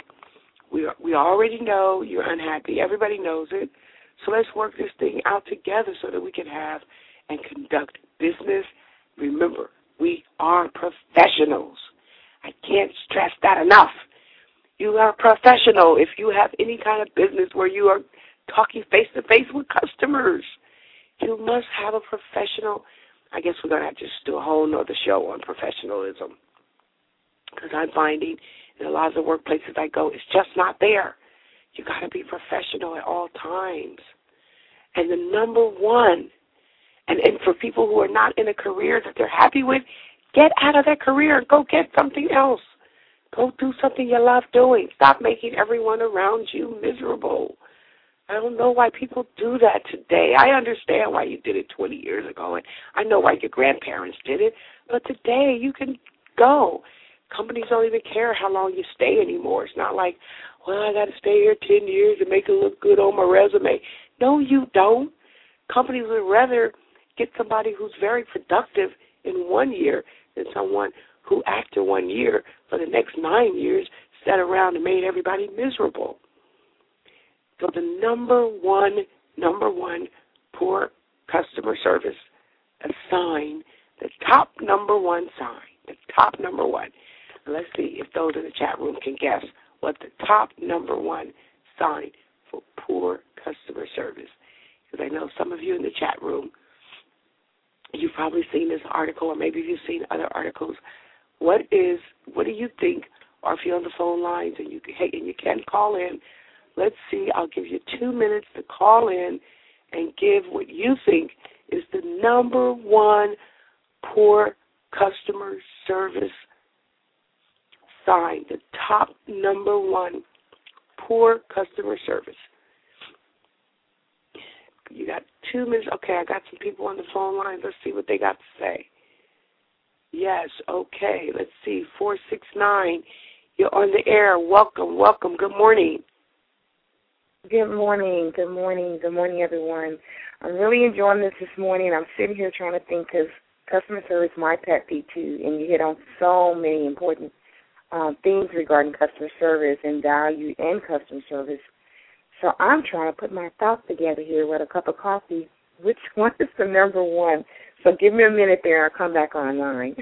We already know you're unhappy. Everybody knows it. So let's work this thing out together so that we can have and conduct business. Remember, we are professionals. I can't stress that enough. You are a professional if you have any kind of business where you are talking face-to-face with customers. You must have a professional. I guess we're going to have to just do a whole nother show on professionalism, because I'm finding in a lot of the workplaces I go, it's just not there. You got to be professional at all times. And the number one, and for people who are not in a career that they're happy with, get out of that career and go get something else. Go do something you love doing. Stop making everyone around you miserable. I don't know why people do that today. I understand why you did it 20 years ago, and I know why your grandparents did it. But today you can go. Companies don't even care how long you stay anymore. It's not like, well, I got to stay here 10 years to make it look good on my resume. No, you don't. Companies would rather get somebody who's very productive in 1 year than someone who, after 1 year, for the next 9 years, sat around and made everybody miserable. So the number one poor customer service, a sign, the top number one sign, the top number one. Let's see if those in the chat room can guess what the top number one sign for poor customer service. Because I know some of you in the chat room, you've probably seen this article, or maybe you've seen other articles. What do you think? Or if you're on the phone lines and you can call in, let's see, I'll give you 2 minutes to call in and give what you think is the number one poor customer service sign. The top number one, poor customer service. You got 2 minutes. Okay, I got some people on the phone line. Let's see what they got to say. Yes, okay. Let's see. 469, you're on the air. Welcome, welcome. Good morning. Good morning, good morning, good morning, everyone. I'm really enjoying this morning. I'm sitting here trying to think because customer service is my pet peeve too, and you hit on so many important things regarding customer service and value and customer service. So I'm trying to put my thoughts together here with a cup of coffee. Which one is the number one? So give me a minute there. I'll come back online.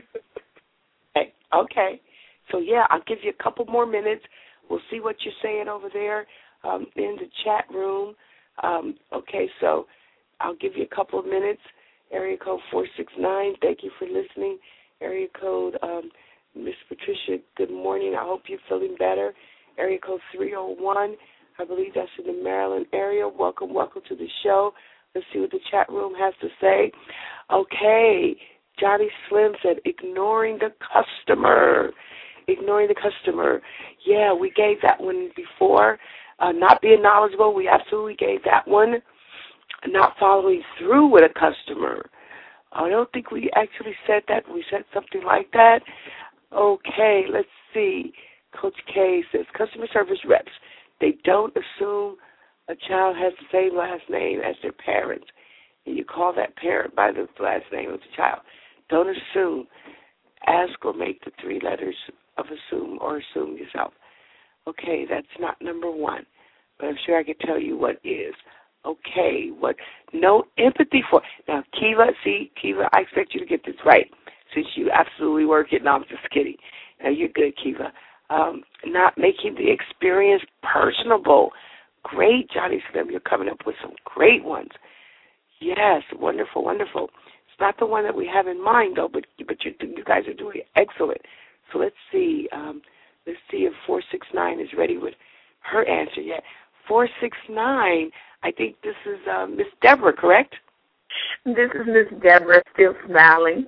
Okay. So, yeah, I'll give you a couple more minutes. We'll see what you're saying over there in the chat room. Okay, so I'll give you a couple of minutes. Area code 469, thank you for listening. Area code Miss Patricia, good morning. I hope you're feeling better. Area code 301, I believe that's in the Maryland area. Welcome, welcome to the show. Let's see what the chat room has to say. Okay, Johnny Slim said, ignoring the customer. Ignoring the customer. Yeah, we gave that one before. Not being knowledgeable, we absolutely gave that one. Not following through with a customer. I don't think we actually said that. We said something like that. Okay, let's see. Coach K says, customer service reps, they don't assume a child has the same last name as their parents, and you call that parent by the last name of the child. Don't assume. Ask or make the 3 letters of assume or assume yourself. Okay, that's not number one, but I'm sure I can tell you what is. Okay, what? No empathy for. Now, Kiva, I expect you to get this right since you absolutely work it. No, I'm just kidding. Now, you're good, Kiva. Not making the experience personable. Great, Johnny Slim. You're coming up with some great ones. Yes, wonderful, wonderful. It's not the one that we have in mind, though, but you guys are doing excellent. So let's see. Let's see if 469 is ready with her answer yet. 469, I think this is Miss Deborah, correct? This is Miss Deborah, still smiling.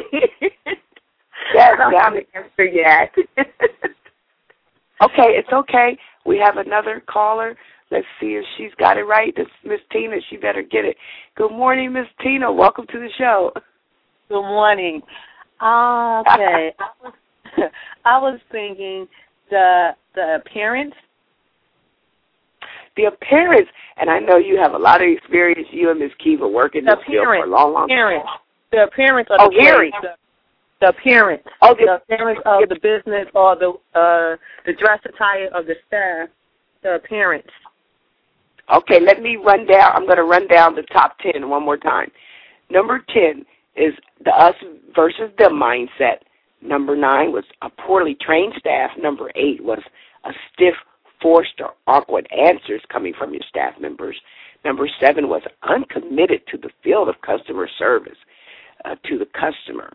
Yes, I don't have the answer yet. Okay, it's okay. We have another caller. Let's see if she's got it right. This is Miss Tina. She better get it. Good morning, Miss Tina. Welcome to the show. Good morning. Okay. I was thinking the appearance. The appearance, and I know you have a lot of experience. You and Miss Kiva working this field for a long time. The appearance of the place. The appearance. Oh, the appearance of the business or the dress attire of the staff. The appearance. Okay, let me run down. I'm going to run down the top 10 one more time. Number 10 is the us versus them mindset. Number 9 was a poorly trained staff. Number 8 was a stiff, forced, or awkward answers coming from your staff members. Number 7 was uncommitted to the field of customer service, to the customer.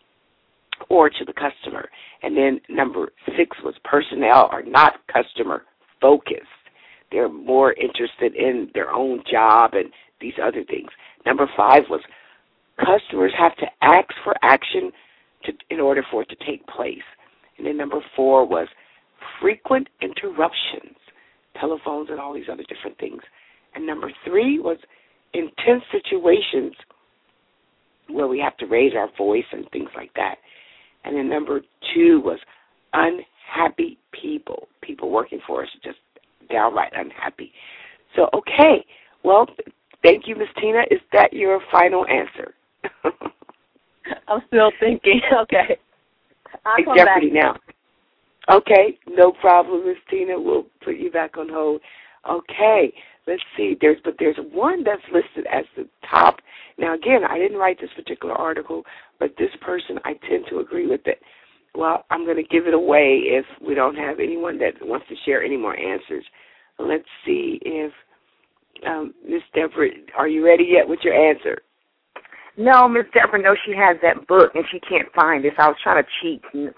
And then number 6 was personnel are not customer focused. They're more interested in their own job and these other things. Number 5 was customers have to ask for action in order for it to take place. And then number 4 was frequent interruptions, telephones and all these other different things. And number 3 was intense situations where we have to raise our voice and things like that. And then number 2 was unhappy people working for us, just downright unhappy. So, okay, well, thank you, Miss Tina. Is that your final answer? I'm still thinking. Okay. I'll come back now. Okay, no problem, Miss Tina. We'll put you back on hold. Okay, let's see. There's one that's listed as the top. Now, again, I didn't write this particular article, but this person, I tend to agree with it. Well, I'm going to give it away if we don't have anyone that wants to share any more answers. Let's see if Miss Deborah, are you ready yet with your answer? No, Miss Deborah, no, she has that book and she can't find it, so I was trying to cheat.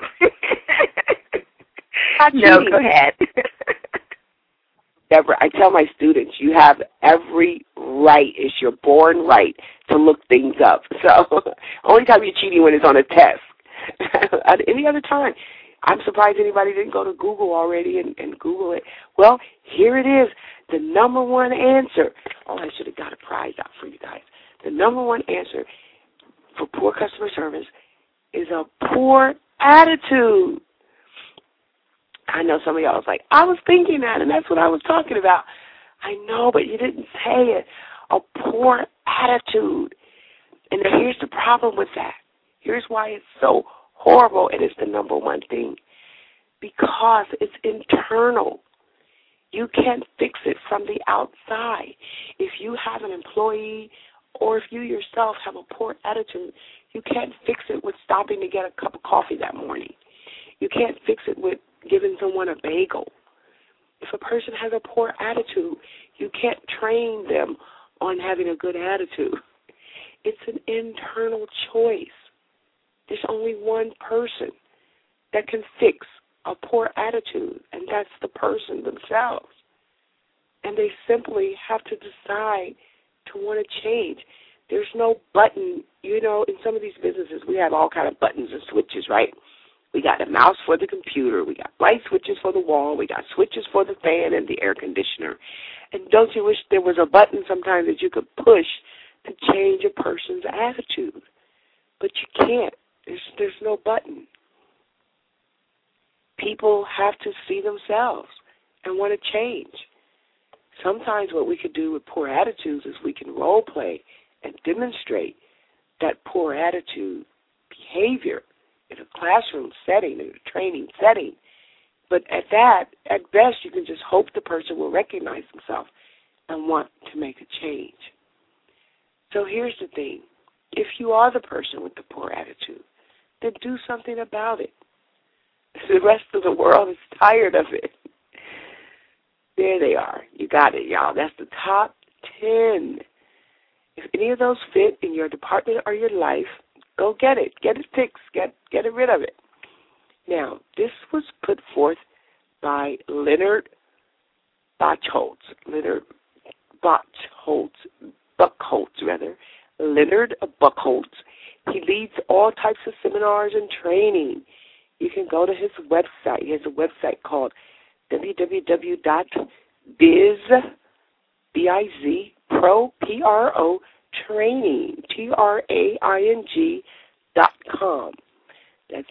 No, go ahead. Deborah, I tell my students, you have every right. It's your born right to look things up. So only time you're cheating when it's on a test. At any other time, I'm surprised anybody didn't go to Google already and Google it. Well, here it is, the number one answer. Oh, I should have got a prize out for you guys. The number one answer for poor customer service is a poor attitude. I know some of y'all was like, I was thinking that, and that's what I was talking about. I know, but you didn't say it. A poor attitude. And here's the problem with that. Here's why it's so horrible, and it's the number one thing. Because it's internal. You can't fix it from the outside. If you have an employee or if you yourself have a poor attitude, you can't fix it with stopping to get a cup of coffee that morning. You can't fix it with giving someone a bagel. If a person has a poor attitude, you can't train them on having a good attitude. It's an internal choice. There's only one person that can fix a poor attitude, and that's the person themselves. And they simply have to decide to want to change. There's no button. You know, in some of these businesses, we have all kind of buttons and switches, right? We got a mouse for the computer. We got light switches for the wall. We got switches for the fan and the air conditioner. And don't you wish there was a button sometimes that you could push to change a person's attitude? But you can't. There's no button. People have to see themselves and want to change. Sometimes what we could do with poor attitudes is we can role play and demonstrate that poor attitude behavior in a classroom setting, in a training setting. But at best, you can just hope the person will recognize themselves and want to make a change. So here's the thing. If you are the person with the poor attitude, then do something about it. The rest of the world is tired of it. There they are. You got it, y'all. That's the top 10. If any of those fit in your department or your life, go get it. Get it fixed. Get rid of it. Now, this was put forth by Leonard Buchholz. Leonard Buchholz. He leads all types of seminars and training. You can go to his website. He has a website called bizprotraining, TRAING.com. That's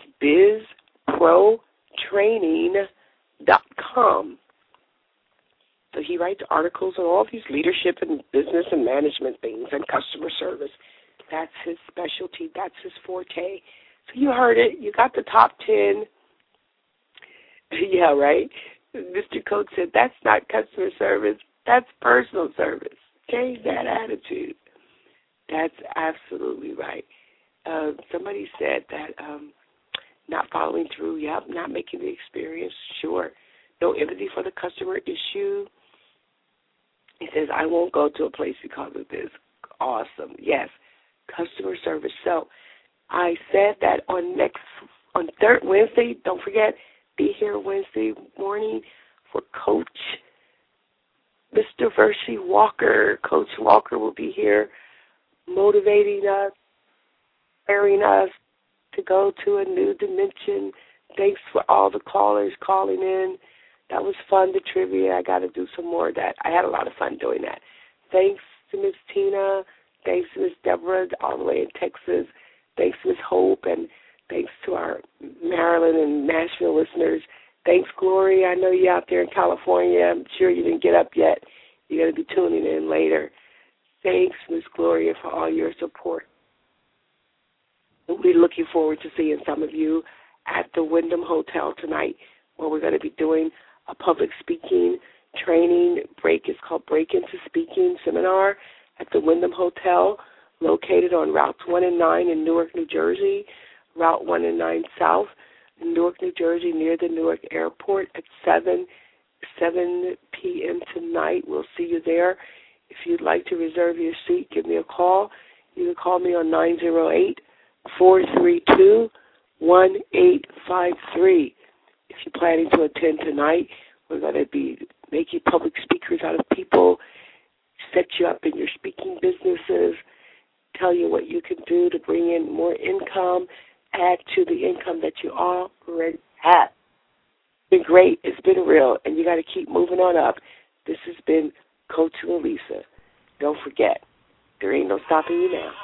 bizprotraining.com. So he writes articles on all these leadership and business and management things and customer service. That's his specialty. That's his forte. So you heard it. You got the top 10. Yeah, right? Mr. Coates said, that's not customer service. That's personal service. Change that attitude. That's absolutely right. Somebody said that not following through, not making the experience, sure. No empathy for the customer issue. He says, I won't go to a place because of this. Awesome. Yes, customer service. So I said that on third Wednesday, don't forget, be here Wednesday morning for Coach Mr. Versi Walker. Coach Walker will be here motivating us, preparing us to go to a new dimension. Thanks for all the callers calling in. That was fun, the trivia. I got to do some more of that. I had a lot of fun doing that. Thanks to Miss Tina. Thanks to Miss Deborah all the way in Texas. Thanks to Miss Hope, and thanks to our Maryland and Nashville listeners. Thanks, Gloria. I know you're out there in California. I'm sure you didn't get up yet. You're going to be tuning in later. Thanks, Miss Gloria, for all your support. We're looking forward to seeing some of you at the Wyndham Hotel tonight, where we're going to be doing a public speaking training break. It's called Break Into Speaking Seminar at the Wyndham Hotel, located on Routes 1 and 9 in Newark, New Jersey, Route 1 and 9 South in Newark, New Jersey, near the Newark Airport at 7 p.m. tonight. We'll see you there. If you'd like to reserve your seat, give me a call. You can call me on 908-432-1853. If you're planning to attend tonight, we're going to be making public speakers out of people set you up in your speaking businesses, tell you what you can do to bring in more income, add to the income that you already have. It's been great. It's been real, and you got to keep moving on up. This has been Coach Lalisa. Don't forget, there ain't no stopping you now.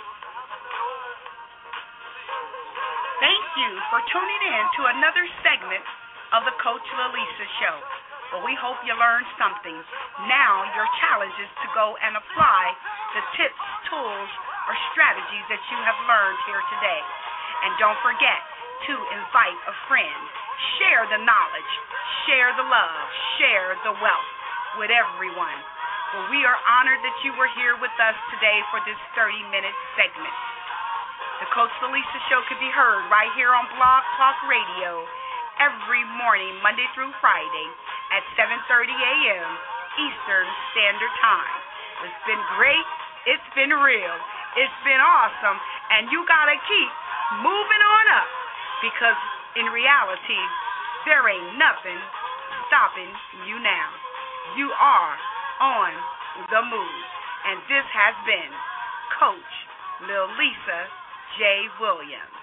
Thank you for tuning in to another segment of the Coach Lalisa Show. Well, we hope you learned something. Now your challenge is to go and apply the tips, tools, or strategies that you have learned here today. And don't forget to invite a friend. Share the knowledge, share the love, share the wealth with everyone. Well, we are honored that you were here with us today for this 30-minute segment. The Coach Lalisa Show can be heard right here on Blog Talk Radio every morning, Monday through Friday at 7:30 a.m. Eastern Standard Time. It's been great. It's been real. It's been awesome. And you got to keep moving on up because in reality, there ain't nothing stopping you now. You are on the move. And this has been Coach Lalisa J. Williams.